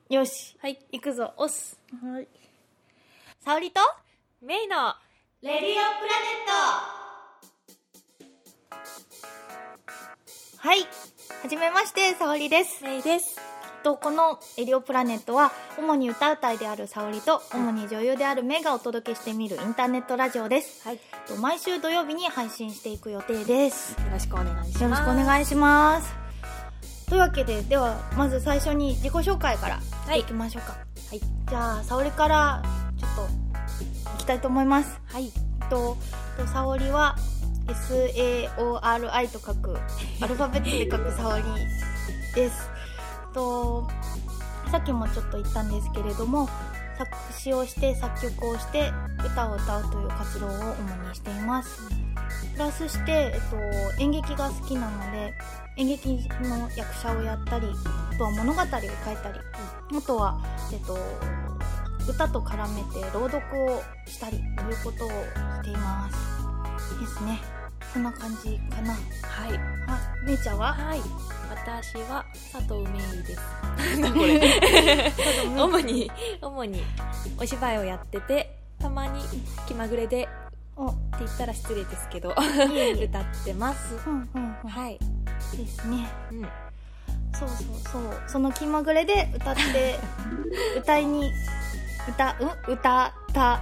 よし、 はい、 行くぞ。 おっす。 はい。沙織とメイのレディオプラネット。はい、はじめまして、沙織です。 メイです。 このレディオプラネットは主に歌うたいである沙織と主に女優であるメイがお届けしてみるインターネットラジオです。 はい。 毎週土曜日に配信していく予定です。 よろしくお願いします。 よろしくお願いします。というわけで、ではまず最初に自己紹介からしていきましょうか。はい。じゃあ沙織からちょっといきたいと思います。 はい。 沙織は SAORI と書くアルファベットで書く沙織です。さっきもちょっと言ったんですけれども、作詞をして作曲をして歌を歌うという活動を主にしています。プラスして、演劇が好きなので演劇の役者をやったり、あとは物語を書いたり、あとは、歌と絡めて朗読をしたりということをしていますですね。そんな感じかな。はい。めいちゃんは？ はい。私は佐藤メイです。なんだこれ。主にお芝居をやってて、たまに気まぐれでって言ったら失礼ですけど歌ってます。はい。 ですね。そう。その気まぐれで歌って歌った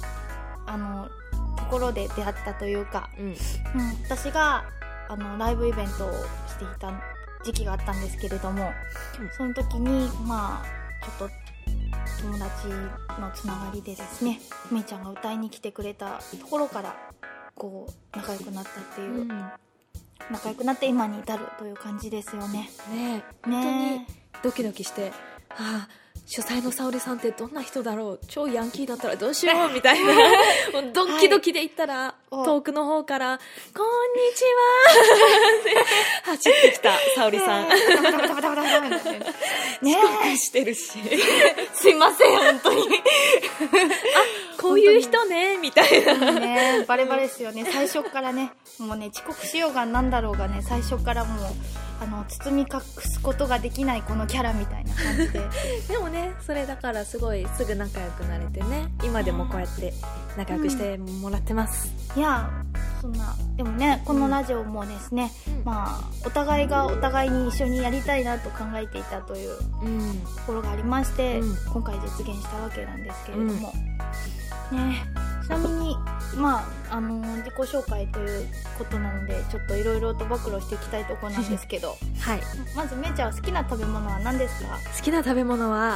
ところで出会ったというか、私がライブイベントをしていた時期があったんですけれども、その時にちょっと友達のつながりでですね、めいちゃんが歌いに来てくれたところからこう仲良くなったっていう、仲良くなって今に至るという感じですよね。 本当にドキドキして、主催の沙織さんってどんな人だろう、超ヤンキーだったらどうしようみたいなもうドキドキで行ったら、遠くの方からこんにちはって走ってきた沙織さん遅刻してるしすいません本当にこういう人ねみたいなバレバレですよね。最初からね、もうね、遅刻しようがなんだろうがね、最初からもう包み隠すことができないこのキャラみたいな感じででもね、それだからすごいすぐ仲良くなれてね、今でもこうやって仲良くしてもらってます。 いや、そんなでもね、このラジオもですね、お互いがお互いに一緒にやりたいなと考えていたというところがありまして、今回実現したわけなんですけれども、ね、ちなみに自己紹介ということなので、ちょっといろいろと暴露していきたいところなんですけどはい。まずめいちゃんは好きな食べ物は何ですか？ 好きな食べ物は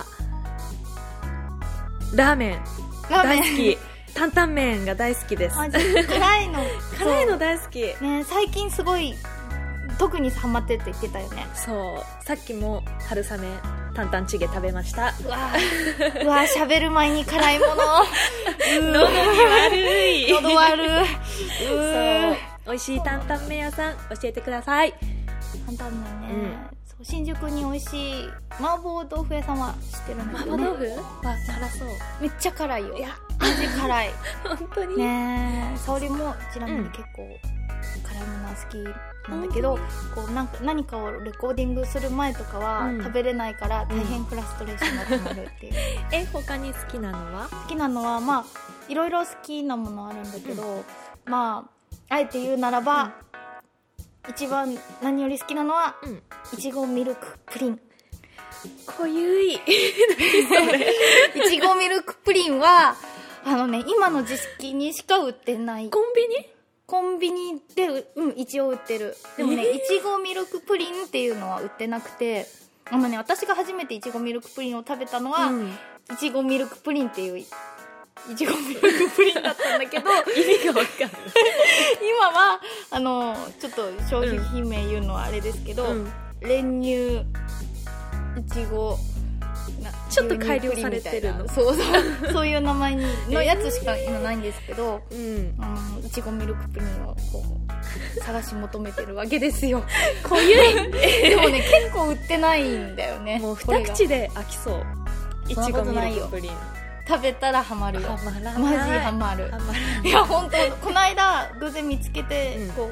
ラーメン大好き担々麺が大好きです。 辛いの大好き、 ね、最近すごい特にハマってるって言ってたよね。 そう、さっきも春雨担々チゲ食べました。 うわ喋る前に辛いもの喉に悪い喉悪いそう美味しい担々麺屋さん教えてください。 担々麺ね、そう、新宿に美味しい麻婆豆腐屋さんは知ってるんだけどね。 麻婆豆腐は辛そう。 めっちゃ辛いよ。 いやマジ辛い本当にね。沙織もちなみに結構辛いものは好きなんだけど、こう何かをレコーディングする前とかは食べれないから大変フラストレーションがたまるっていう他に好きなのは？ 好きなのはいろいろ好きなものあるんだけど、あえて言うならば、一番何より好きなのは、いちごミルクプリン。 濃ゆいいちごミルクプリンは今の時期にしか売ってない。コンビニで、一応売ってる。でもね、いちごミルクプリンっていうのは売ってなくて、私が初めていちごミルクプリンを食べたのは、いちごミルクプリンっていういちごミルクプリンだったんだけど意味がわかんない今はちょっと商品名言うのはあれですけど、練乳いちごちょっと改良されてるの。 そういう名前のやつしか今ないんですけど、いちごミルクプリンをこう探し求めてるわけですよ。 濃ゆいでもね、結構売ってないんだよね。 もう二口で飽きそう。いちごミルクプリン食べたらハマるよ。 マジハマる。いや本当、この間偶然見つけて、こう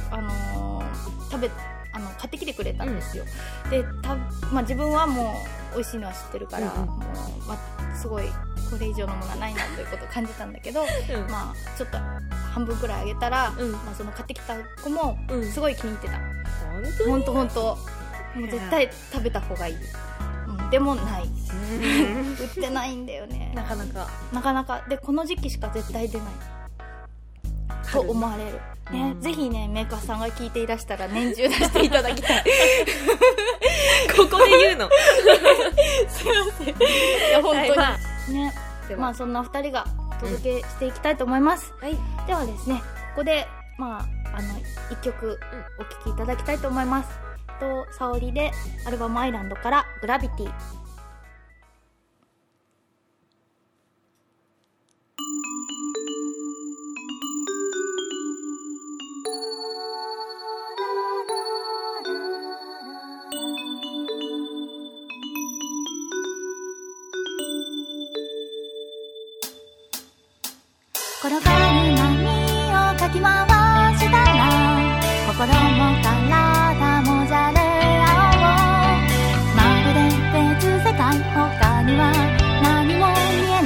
買ってきてくれたんですよ。で自分はもう美味しいのは知ってるから、もう、すごいこれ以上のものはないなということを感じたんだけど、まあちょっと半分くらいあげたら、まあ、その買ってきた子もすごい気に入ってた。ほんともう絶対食べた方がいい。でもない売ってないんだよね、なかなかで、この時期しか絶対出ないと思われる、ね、ぜひねメーカーさんが聞いていらしたら年中出していただきたいここで言うのすいません、いや本当に、ね、まあそんな2人がお届けしていきたいと思います、ではですね、ここでまあ1曲お聴きいただきたいと思います。沙織でアルバムアイランドからグラビティ。 転がる波をかき回したら心も体もじゃれ合おう。まるで別世界、他には何も見え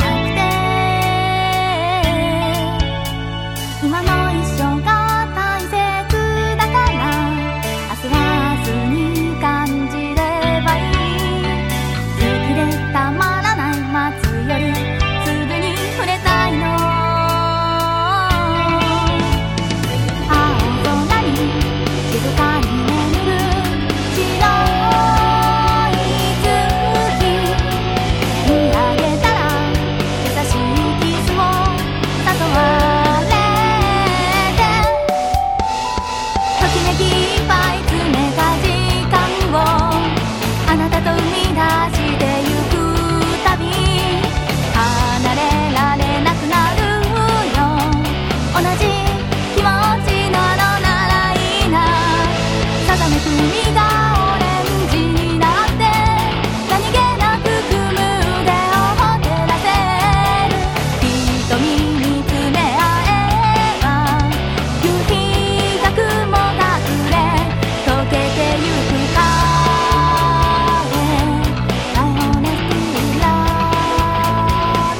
なくて、今の一生が大切だから明日は明日に感じればいい。好きでたまらない待つよりすぐに触れたいの。静かに眠る白い月、見上げたら優しいキスを誘われて、ときめきいっぱい詰めた時間をあなたと生み出してゆくたび、離れられなくなるよ。同じ気持ちなのならいいな。さざめく海がオレンジになって何気なく組む腕を照らせる。瞳見つめ合えば夕日が雲が隠れ溶けてゆく影。I wanna feel love。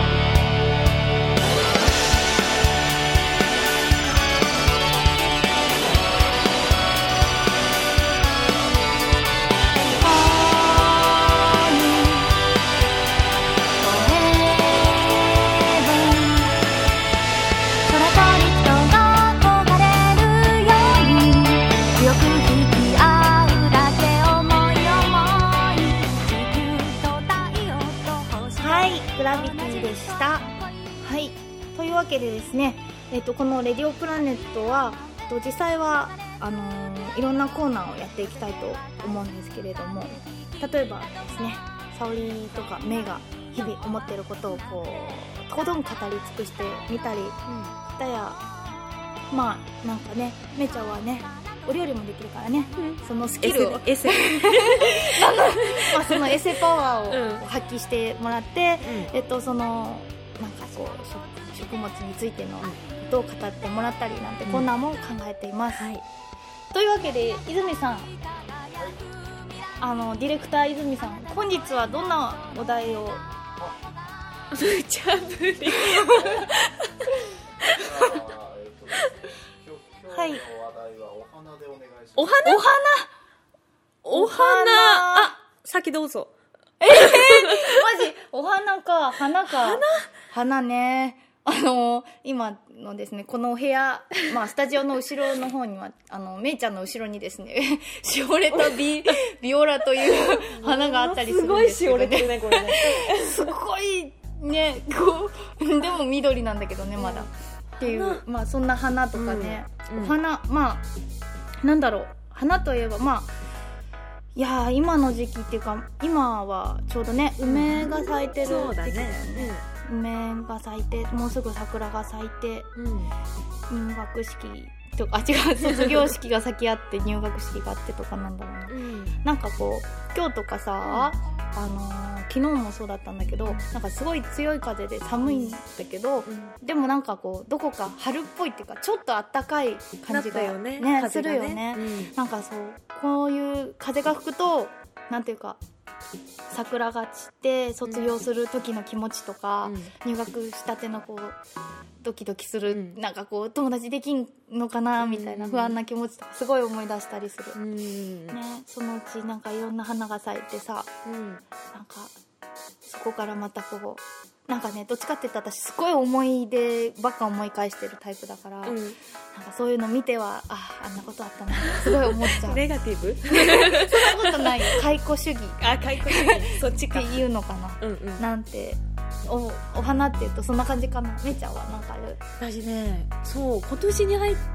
空と陸とが焦がれるように強く引き合うだけ思い思い、地球と太陽と星。 はい、グラビティでした。はい、というわけでですね、このレディオプラネットは実際はいろんなコーナーをやっていきたいと思うんですけれども、例えばですね、沙織とかメイが日々思っていることをこうとことん語り尽くしてみたり、片やまあなんかね、メイちゃんはねお料理もできるからね、そのスキルをエセまあそのエセパワーを発揮してもらって、そのなんかこう食物についてのことを語ってもらったりなんてコーナーも考えています、というわけで泉さん、ディレクター泉さん、本日はどんなお題を無茶ぶりはい、 今日の話題はお花でお願いします。 お花あ、先どうぞ。 マジお花か、花ね。今のですね、このお部屋、まあスタジオの後ろの方にはめいちゃんの後ろにですね、しおれたビオラという花があったりするんですけどね。すごいしおれてるね、これね。すごいね、こうでも緑なんだけどね、まだっていう、まあそんな花とかね、お花、まあなんだろう、花といえばまあいやー、今の時期っていうか、今はちょうどね、梅が咲いてる時期だよね。梅が咲いて、もうすぐ桜が咲いて、入学式とか、違う、卒業式が先あって入学式があってとかなんだろうな、なんかこう今日とかさ、昨日もそうだったんだけど、なんかすごい強い風で寒いんだけど、でもなんかこうどこか春っぽいっていうか、ちょっとあったかい感じがね、するよね、なんかそう、こういう風が吹くとなんていうか、 桜が散って卒業する時の気持ちとか、入学したてのこうドキドキする、なんかこう友達できんのかなみたいな不安な気持ちとかすごい思い出したりする、ね、そのうちなんかいろんな花が咲いてさ、なんかそこからまたこうなんかね、どっちかって言ったら私すごい思い出ばっか思い返してるタイプだから、なんかそういうの見てはあんなことあったなすごい思っちゃうネガティブそんなことないよ、解雇主義解雇主義そっちかっていうのかな、なんてお花って言うとそんな感じかな。めいちゃんはなんかある？ 私ね、そう今年に入って、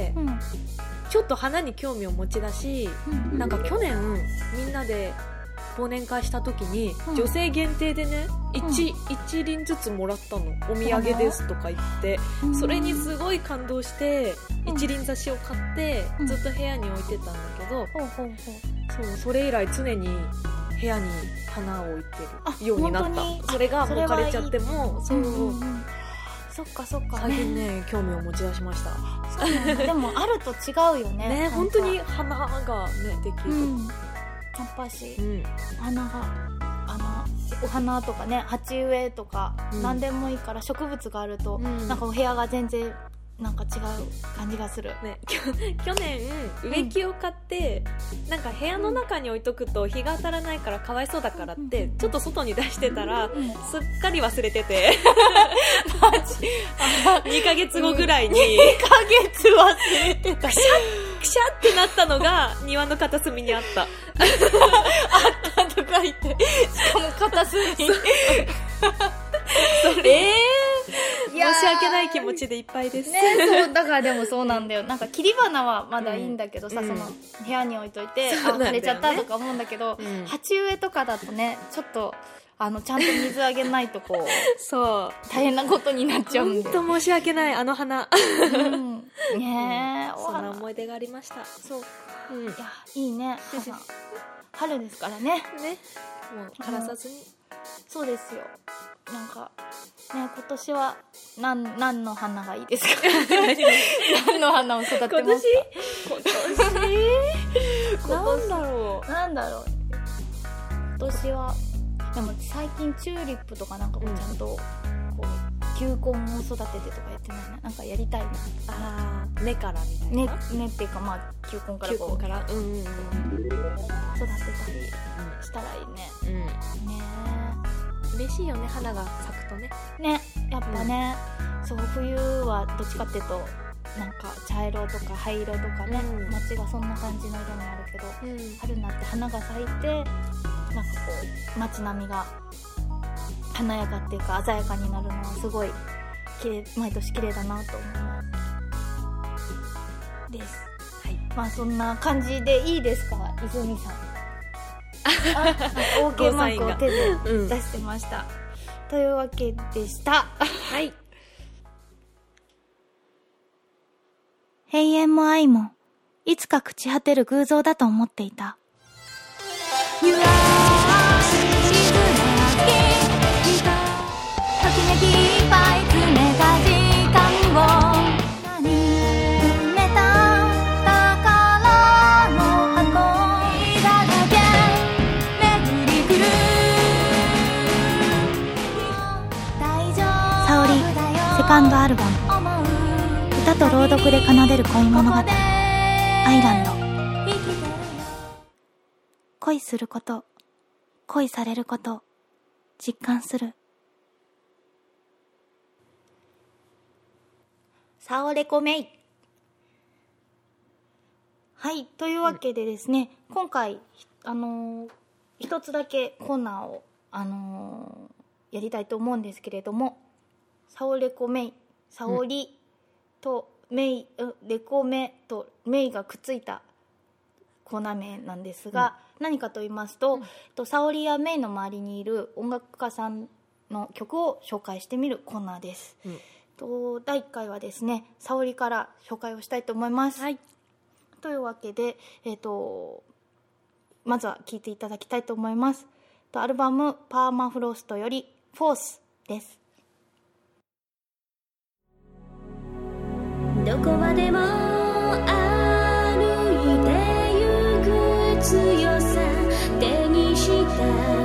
ちょっと花に興味を持ち出し、なんか去年みんなで忘年会した時に、女性限定でね、1輪ずつもらったの。お土産ですとか言って、それにすごい感動して一輪挿しを買ってずっと部屋に置いてたんだけど、そうそれ以来常に部屋に花を置いてるようになった。それがもう枯れちゃっても、 そっかそっか、 最近ね興味を持ち出しました。 でもあると違うよね。 ね、本当に花がねできる。 やっぱし、花がお花とかね、鉢植えとか、何でもいいから植物があると、なんかお部屋が全然なんか違う感じがする、ね、 去年植木を買って、なんか部屋の中に置いとくと日が当たらないからかわいそうだからって、ちょっと外に出してたら、すっかり忘れてて2ヶ月後ぐらいに 2ヶ月忘れてたくしゃってなったのが庭の片隅にあったあったとか言って、しかも片隅に申し訳ない気持ちでいっぱいです、 ね、そうだからでもそうなんだよ。なんか切り花はまだいいんだけどさ、その部屋に置いといて、枯れちゃったとか思うんだけど、鉢植えとかだとね、ちょっとちゃんと水あげないとこうそう大変なことになっちゃうんで、 本当申し訳ない、あの花ねえ、 そんな思い出がありました。 そう、いやいいね、春ですからね、 もう枯らさずに、 そうですよ。なんかね、今年は何の花がいいですか何の花を育てますか今年なんだろう今年はでも最近チューリップとかなんかもちゃんとこう球根を育ててとかやってないな。なんかやりたいな。 根からみたいな。 根っていうか、まあ球根からこう育てたりしたらいいね。 嬉しいよね、花が咲くとね。 ね、やっぱね、そう冬はどっちかっていうとなんか茶色とか灰色とかね、街がそんな感じの色になるけど、春になって花が咲いて、なんかこう街並みが華やかっていうか鮮やかになるのはすごい毎年綺麗だなと思いますです。まあそんな感じでいいですか、泉さん。OK マークを手で出してました、というわけでしたはい。 永遠も愛もいつか朽ち果てる偶像だと思っていた。ときめきいっぱい詰めた時間を埋めた宝の箱だらけ巡り来る。沙織セカンドアルバム、歌と朗読で奏でる恋物語、アイランド。恋すること、恋されること、実感する。 サオレコメイ。はい、というわけでですね、今回一つだけコーナーをやりたいと思うんですけれども、サオレコメイ、サオリとメイ、レコメとメイがくっついたコーナー名なんですが、何かと言いますと、サオリやメイの周りにいる音楽家さんの曲を紹介してみるコーナーです。第1回はですね、サオリから紹介をしたいと思います。というわけで、まずは聴いていただきたいと思います。アルバムパーマフロストよりフォースです。 どこまでも歩いてゆく強さ手にした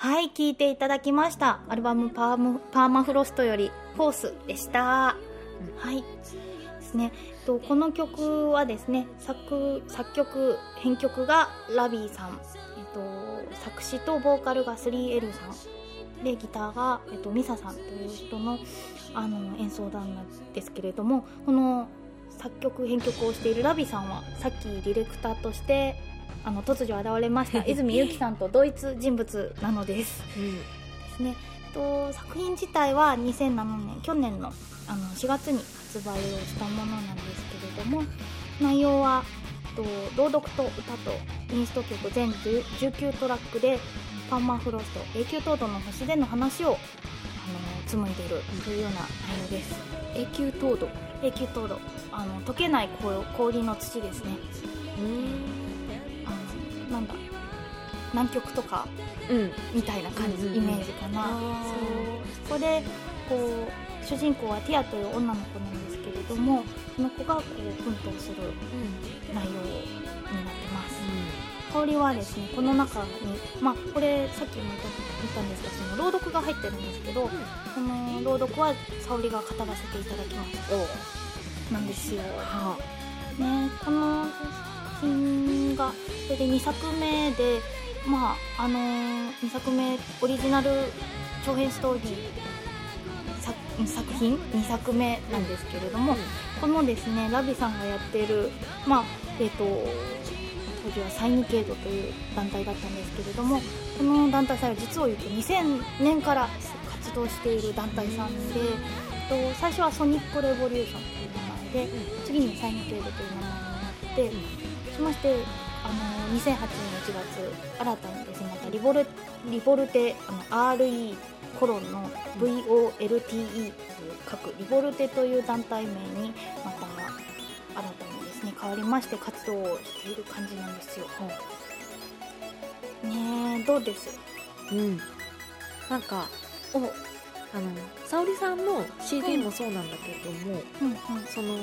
はい、聴いていただきましたアルバムパーマフロストよりフォースでした、はいですね。この曲はですね、作曲編曲がラビーさん、作詞とボーカルが 3L さんで、ギターが、ミサさんという人の、演奏団なんですけれども、この作曲編曲をしているラビーさんはさっきディレクターとして突如現れました泉由紀さんと同一人物なのです、ですね。作品自体は2007年去年の4月に発売をしたものなんですけれども、内容は朗読と歌とインスト曲全19トラックでパーマフロスト永久凍土の星での話を紡いでいるというような内容です。 永久凍土溶けない氷の土ですね。なんだ南極とか、みたいな感じ、イメージかな。そこでこう主人公はティアという女の子なんですけれども、その子がこう奮闘する内容になってます、氷はですね、この中に、これさっきも言ったんですが、その朗読が入ってるんですけど、その朗読は沙織が語らせていただきますなんですよ、ね。この作品がそれで2作目で、2作目オリジナル長編ストーリー作品2作目なんですけれども、このですねラビさんがやっている、当時はサイニケードという団体だったんですけれども、この団体さんは実を言うと2000年から活動している団体さんで、最初はソニックレボリューションという名前で、次にサイニケードという名前になってしまして、2008年1月新たにですね、またリボルテRE コロンの VOLTE という各リボルテという団体名にまた新たにですね変わりまして活動をしている感じなんですよ、ね。どうです？ なんか沙織さんの CD もそうなんだけども、その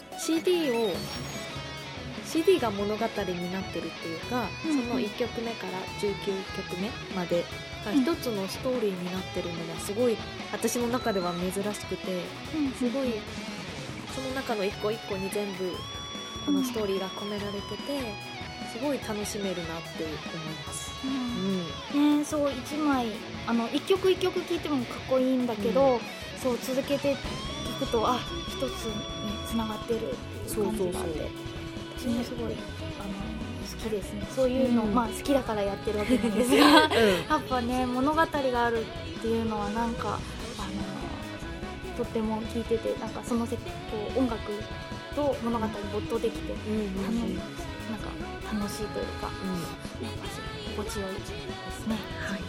CD が物語になってるっていうか、その1曲目から19曲目までが一つのストーリーになってるのがすごい私の中では珍しくて、すごいその中の一個一個に全部このストーリーが込められてて、すごい楽しめるなって思います、 ね。そう1枚一曲一曲聴いてもかっこいいんだけど、そう続けて聴くと一つにつながってるっていう感じがあって、私もすごい好きですね。そういうの、好きだからやってるわけなんですが、やっぱね物語があるっていうのはなんかとっても聴いてて、なんかその音楽と物語に没頭できて、なんか楽しいというか、なんか心地よいですね。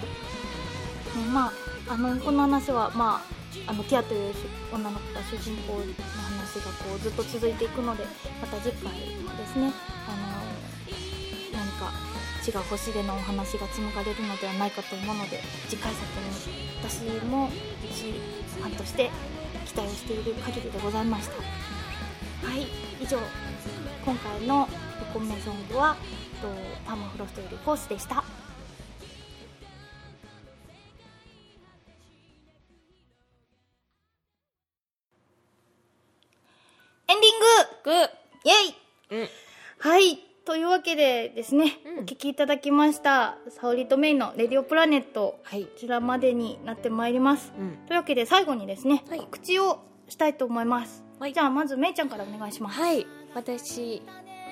この話はティアという女の子が主人公の話がこうずっと続いていくので、また次回ですね何か違う星でのお話が紡がれるのではないかと思うので、次回作に私も一ファンとして期待をしている限りでございました。以上今回のレコメンソングはパーマフロストよりフォースでした。エンディングイエイ、はい、というわけでですね、お聴きいただきました沙織とメイのレディオプラネット、こちらまでになってまいります、というわけで最後にですね、告知をしたいと思います、じゃあまずメイちゃんからお願いします。 私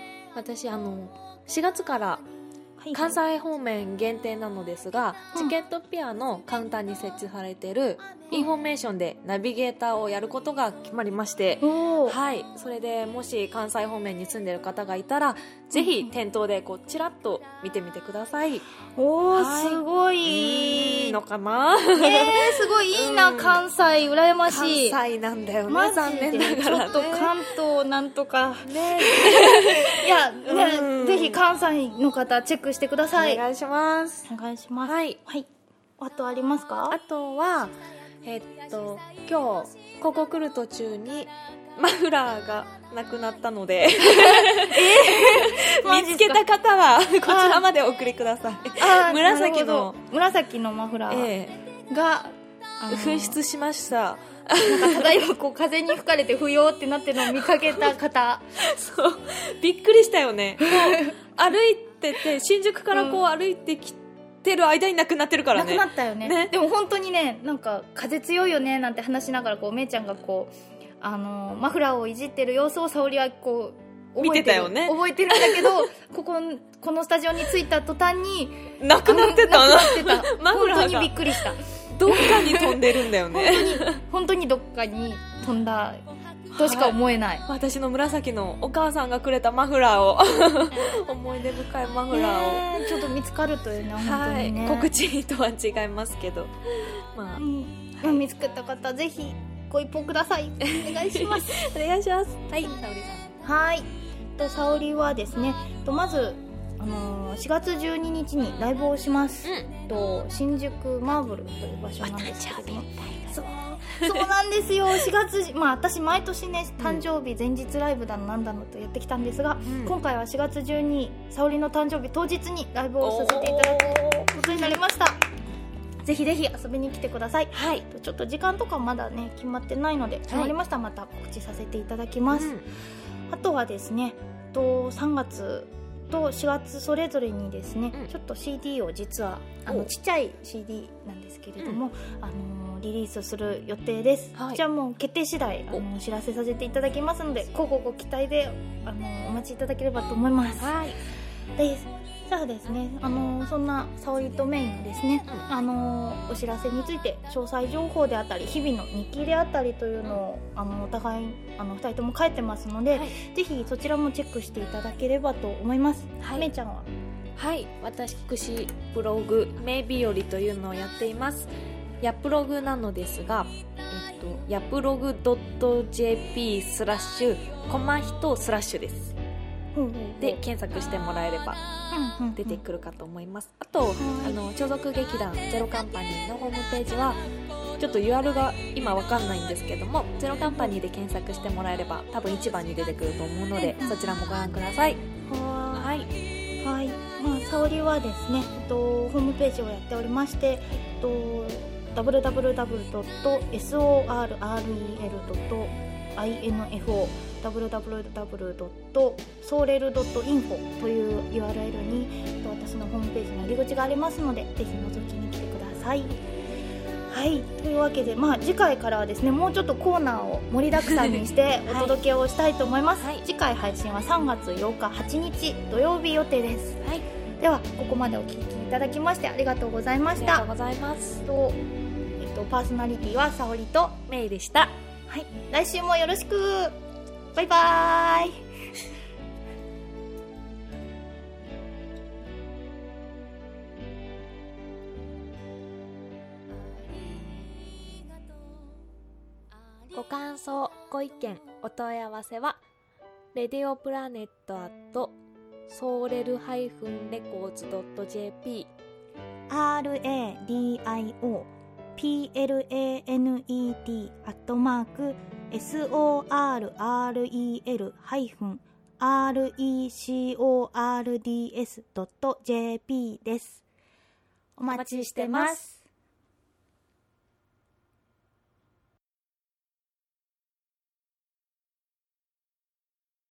4月から関西方面限定なのですが、チケットピアのカウンターに設置されているインフォメーションでナビゲーターをやることが決まりまして、それでもし関西方面に住んでいる方がいたら、ぜひ店頭でチラッと見てみてください。 すごいのかなすごいいいな、関西羨ましい。 関西なんだよね、残念ながらね。 ちょっと関東なんとかねいや、ぜひ関西の方チェックしてください。 お願いします。 あとありますか？ あとは今日ここ来る途中にマフラーがなくなったのでマジっすか見つけた方はこちらまでお送りください。紫のマフラーが、 紛失しました。 なんかただいまこう風に吹かれて不要ってなってるのを見かけた方そうびっくりしたよね。こう歩いてて新宿からこう歩いてきてる間になくなってるからね。 なくなったよね。でも本当にね、なんか風強いよねなんて話しながらこうめいちゃんがこうマフラーをいじってる様子を沙織はこう見てたよね。 覚えてるんだけどこのスタジオに着いた途端になくなってたマフラーが本当にびっくりした。 どっかに飛んでるんだよね。 本当にどっかに飛んだとしか思えない、 私の紫のお母さんがくれたマフラーを思い出深いマフラーを、 ちょっと見つかるというね、本当にね、 告知とは違いますけど、 見つけた方ぜひご一報ください。お願いしますお願いします。はい、沙織さん。はい、沙織はですね、まず4月12日にライブをします、新宿マーブルという場所なんですけれども、そうなんですよ。4月、私毎年ね誕生日前日ライブだのなんだのとやってきたんですが、今回は4月12沙織の誕生日当日にライブをさせていただくことになりました。ぜひぜひ遊びに来てください。はい、ちょっと時間とかまだね決まってないので、決まりましたらまた告知させていただきます、あとはですね、3月と4月それぞれにですね、ちょっと CD を実はちっちゃい CD なんですけれども、リリースする予定です、じゃあもう決定次第お知らせさせていただきますので、ご期待でお待ちいただければと思います。はい、じゃあですね、そんな沙織とメインのですね、お知らせについて詳細情報であったり日々の日記であったりというのをお互い2人とも書いてますので、ぜひそちらもチェックしていただければと思います。めいちゃんは？ はい、私ブログめいびよりというのをやっています。ヤプログなのですが、ヤプログ .jp/ コマヒト/です。で検索してもらえれば出てくるかと思います。あと超族劇団ゼロカンパニーのホームページはちょっと URL が今わかんないんですけども、ゼロカンパニーで検索してもらえれば多分1番に出てくると思うので、そちらもご覧ください。はい、 沙織はですね、ホームページをやっておりまして、www.sorrel.info www.sorel.info という URL に私のホームページの入り口がありますので、ぜひ覗きに来てください。はい、というわけで、次回からはですね、もうちょっとコーナーを盛りだくさんにしてお届けをしたいと思います、次回配信は3月8日8日土曜日予定です、ではここまでお聞きいただきましてありがとうございました。 ありがとうございます。 パーソナリティは沙織とメイでした。 はい、来週もよろしく。バイバーイ。 ご感想、ご意見、お問い合わせはradioplanet@sorel-records.jp RADIOPLANET@sorel-records.jp です。お待ちしてます。